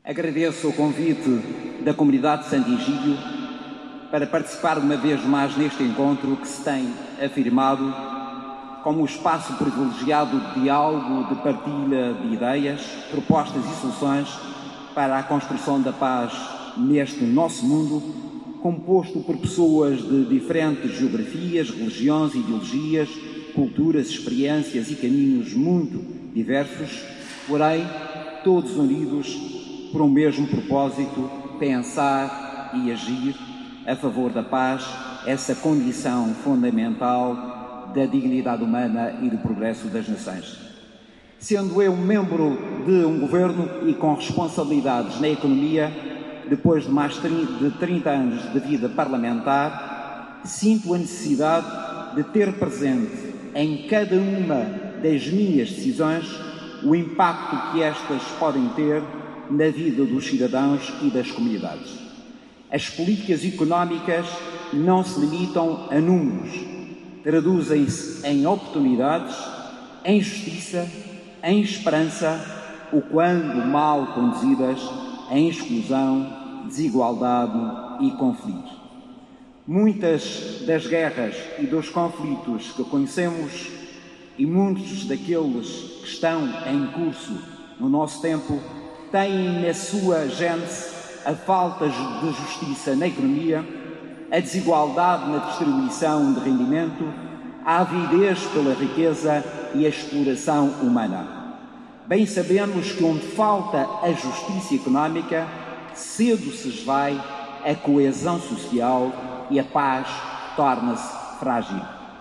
Agradeço o convite da comunidade de Santo Egídio para participar uma vez mais neste encontro que se tem afirmado como um espaço privilegiado de diálogo, de partilha de ideias, propostas e soluções para a construção da paz neste nosso mundo, composto por pessoas de diferentes geografias, religiões, ideologias, culturas, experiências e caminhos muito diversos, porém todos unidos por um mesmo propósito: pensar e agir a favor da paz, essa condição fundamental da dignidade humana e do progresso das nações. Sendo eu membro de um governo e com responsabilidades na economia, depois de mais de 30 anos de vida parlamentar, sinto a necessidade de ter presente em cada uma das minhas decisões o impacto que estas podem ter na vida dos cidadãos e das comunidades. As políticas económicas não se limitam a números, traduzem-se em oportunidades, em justiça, em esperança, ou quando mal conduzidas, em exclusão, desigualdade e conflito. Muitas das guerras e dos conflitos que conhecemos e muitos daqueles que estão em curso no nosso tempo têm na sua gênese a falta de justiça na economia, a desigualdade na distribuição de rendimento, a avidez pela riqueza e a exploração humana. Bem sabemos que onde falta a justiça económica, cedo se esvai a coesão social e a paz torna-se frágil.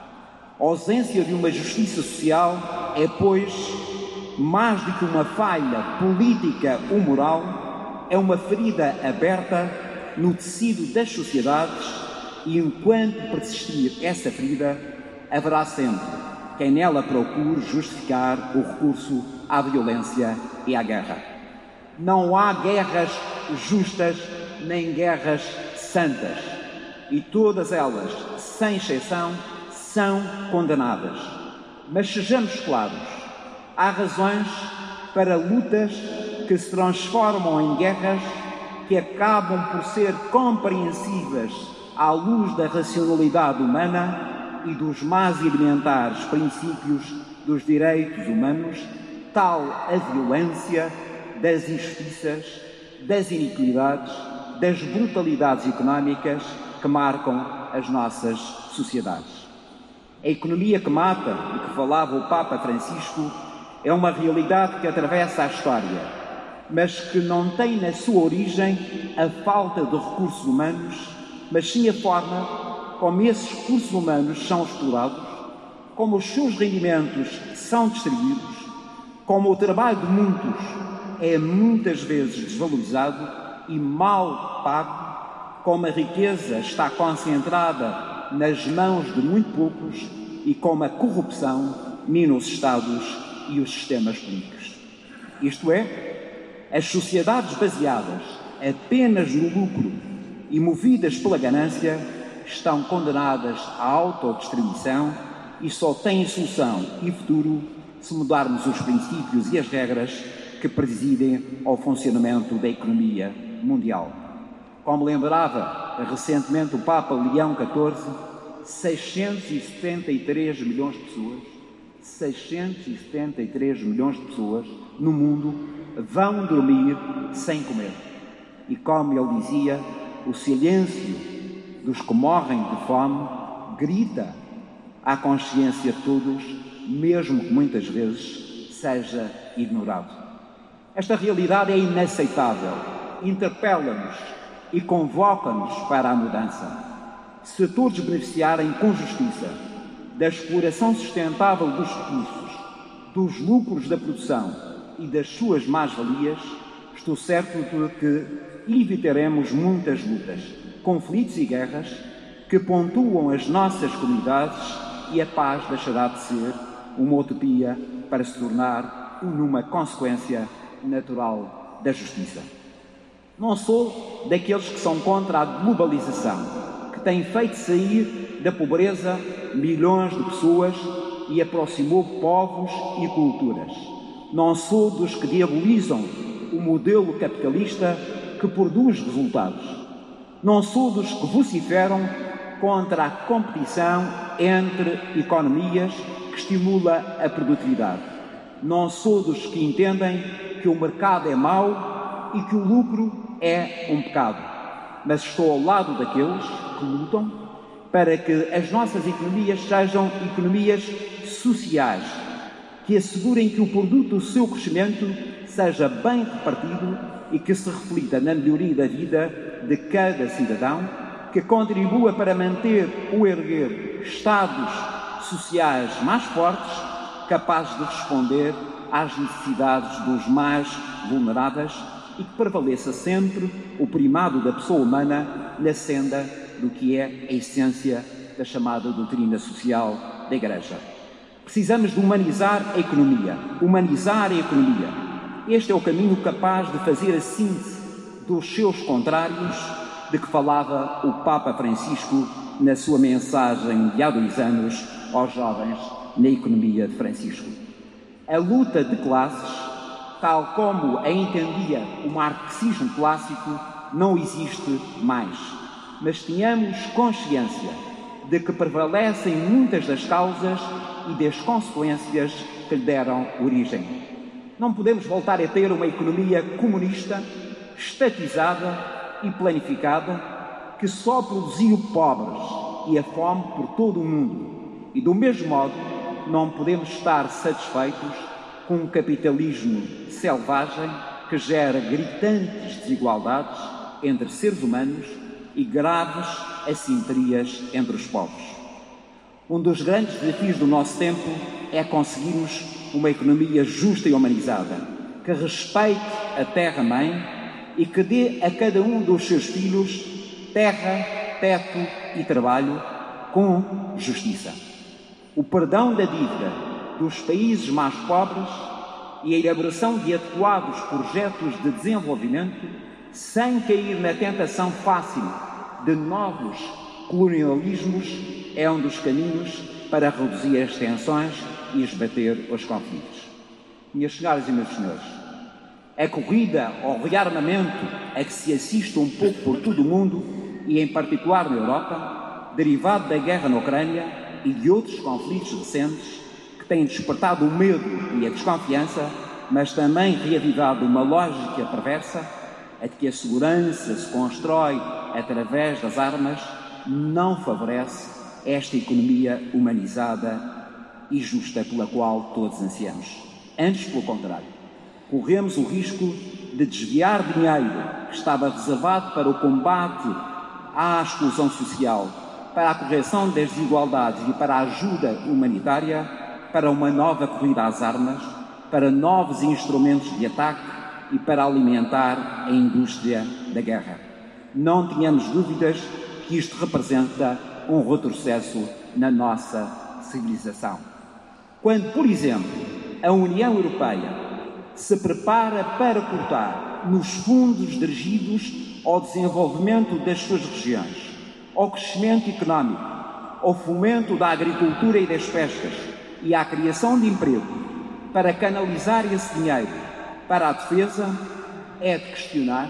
A ausência de uma justiça social é, pois, mais do que uma falha política ou moral, é uma ferida aberta no tecido das sociedades e, enquanto persistir essa ferida, haverá sempre quem nela procure justificar o recurso à violência e à guerra. Não há guerras justas nem guerras santas, e todas elas, sem exceção, são condenadas. Mas sejamos claros: há razões para lutas que se transformam em guerras que acabam por ser compreensíveis à luz da racionalidade humana e dos mais elementares princípios dos direitos humanos, tal a violência das injustiças, das iniquidades, das brutalidades económicas que marcam as nossas sociedades. A economia que mata, de que falava o Papa Francisco, é uma realidade que atravessa a história, mas que não tem na sua origem a falta de recursos humanos, mas sim a forma como esses recursos humanos são explorados, como os seus rendimentos são distribuídos, como o trabalho de muitos é muitas vezes desvalorizado e mal pago, como a riqueza está concentrada nas mãos de muito poucos e como a corrupção mina os Estados e os sistemas políticos. Isto é, as sociedades baseadas apenas no lucro e movidas pela ganância estão condenadas à autodistribuição e só têm solução e futuro se mudarmos os princípios e as regras que presidem ao funcionamento da economia mundial. Como lembrava recentemente o Papa Leão XIV, 673 milhões de pessoas, 673 milhões de pessoas no mundo vão dormir sem comer. E como ele dizia, o silêncio dos que morrem de fome grita à consciência de todos, mesmo que muitas vezes seja ignorado. Esta realidade é inaceitável, interpela-nos e convoca-nos para a mudança. Se todos beneficiarem com justiça da exploração sustentável dos recursos, dos lucros da produção e das suas mais-valias, estou certo de que evitaremos muitas lutas, conflitos e guerras que pontuam as nossas comunidades e a paz deixará de ser uma utopia para se tornar uma consequência natural da justiça. Não sou daqueles que são contra a globalização, que tem feito sair da pobreza milhões de pessoas e aproximou povos e culturas. Não sou dos que diabolizam o modelo capitalista que produz resultados. Não sou dos que vociferam contra a competição entre economias que estimula a produtividade. Não sou dos que entendem que o mercado é mau e que o lucro é um pecado. Mas estou ao lado daqueles que lutam para que as nossas economias sejam economias sociais, que assegurem que o produto do seu crescimento seja bem repartido e que se reflita na melhoria da vida de cada cidadão, que contribua para manter ou erguer estados sociais mais fortes, capazes de responder às necessidades dos mais vulneráveis e que prevaleça sempre o primado da pessoa humana na senda do que é a essência da chamada doutrina social da Igreja. Precisamos de humanizar a economia. Humanizar a economia. Este é o caminho capaz de fazer a síntese dos seus contrários de que falava o Papa Francisco na sua mensagem de há 2 anos aos jovens na economia de Francisco. A luta de classes, tal como a entendia o marxismo clássico, não existe mais. Mas tenhamos consciência de que prevalecem muitas das causas e das consequências que lhe deram origem. Não podemos voltar a ter uma economia comunista, estatizada e planificada, que só produziu pobres e a fome por todo o mundo. E, do mesmo modo, não podemos estar satisfeitos com um capitalismo selvagem que gera gritantes desigualdades entre seres humanos e graves assimetrias entre os povos. Um dos grandes desafios do nosso tempo é conseguirmos uma economia justa e humanizada, que respeite a terra-mãe e que dê a cada um dos seus filhos terra, teto e trabalho com justiça. O perdão da dívida dos países mais pobres e a elaboração de adequados projetos de desenvolvimento sem cair na tentação fácil de novos colonialismos é um dos caminhos para reduzir as tensões e esbater os conflitos. Minhas senhoras e meus senhores, a corrida ao rearmamento a que se assiste um pouco por todo o mundo e em particular na Europa, derivado da guerra na Ucrânia e de outros conflitos recentes que têm despertado o medo e a desconfiança, mas também reavivado uma lógica perversa, a de que a segurança se constrói através das armas, não favorece esta economia humanizada e justa pela qual todos ansiamos. Antes, pelo contrário, corremos o risco de desviar dinheiro que estava reservado para o combate à exclusão social, para a correção das desigualdades e para a ajuda humanitária, para uma nova corrida às armas, para novos instrumentos de ataque e para alimentar a indústria da guerra. Não tenhamos dúvidas que isto representa um retrocesso na nossa civilização. Quando, por exemplo, a União Europeia se prepara para cortar nos fundos dirigidos ao desenvolvimento das suas regiões, ao crescimento económico, ao fomento da agricultura e das pescas e à criação de emprego, para canalizar esse dinheiro para a defesa, é de questionar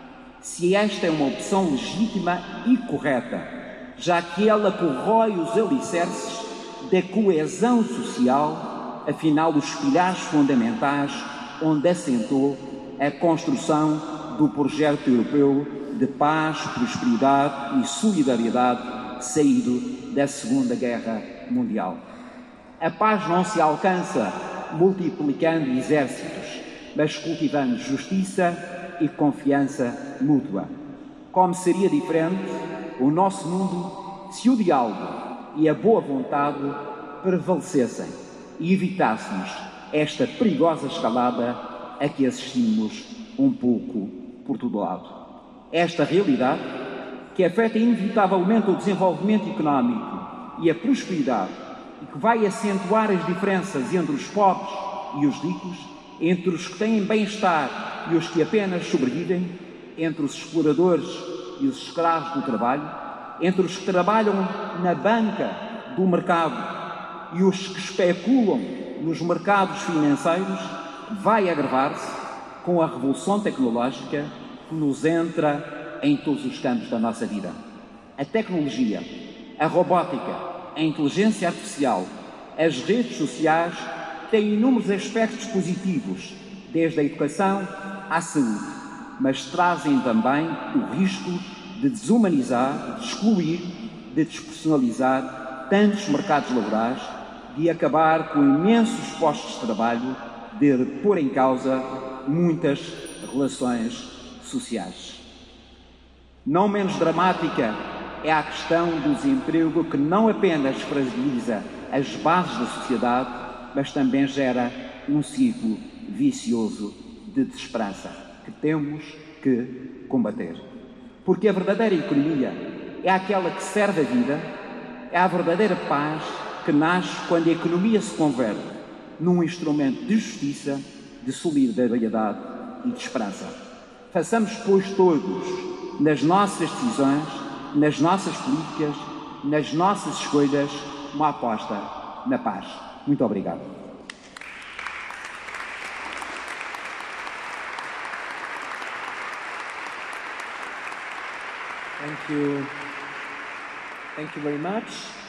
se esta é uma opção legítima e correta, já que ela corrói os alicerces da coesão social, afinal os pilares fundamentais onde assentou a construção do projeto europeu de paz, prosperidade e solidariedade saído da Segunda Guerra Mundial. A paz não se alcança multiplicando exércitos, mas cultivando justiça e confiança mútua. Como seria diferente o nosso mundo se o diálogo e a boa vontade prevalecessem e evitássemos esta perigosa escalada a que assistimos um pouco por todo lado. Esta realidade, que afeta inevitavelmente o desenvolvimento económico e a prosperidade e que vai acentuar as diferenças entre os pobres e os ricos, entre os que têm bem-estar e os que apenas sobrevivem, entre os exploradores e os escravos do trabalho, entre os que trabalham na banca do mercado e os que especulam nos mercados financeiros, vai agravar-se com a revolução tecnológica que nos entra em todos os campos da nossa vida. A tecnologia, a robótica, a inteligência artificial, as redes sociais têm inúmeros aspectos positivos, desde a educação à saúde, mas trazem também o risco de desumanizar, de excluir, de despersonalizar tantos mercados laborais, de acabar com imensos postos de trabalho, de pôr em causa muitas relações sociais. Não menos dramática é a questão do desemprego, que não apenas fragiliza as bases da sociedade, mas também gera um ciclo vicioso de desesperança que temos que combater. Porque a verdadeira economia é aquela que serve a vida, é a verdadeira paz que nasce quando a economia se converte num instrumento de justiça, de solidariedade e de esperança. Façamos, pois, todos, nas nossas decisões, nas nossas políticas, nas nossas escolhas, uma aposta na paz. Muito obrigado. Thank you. Thank you very much.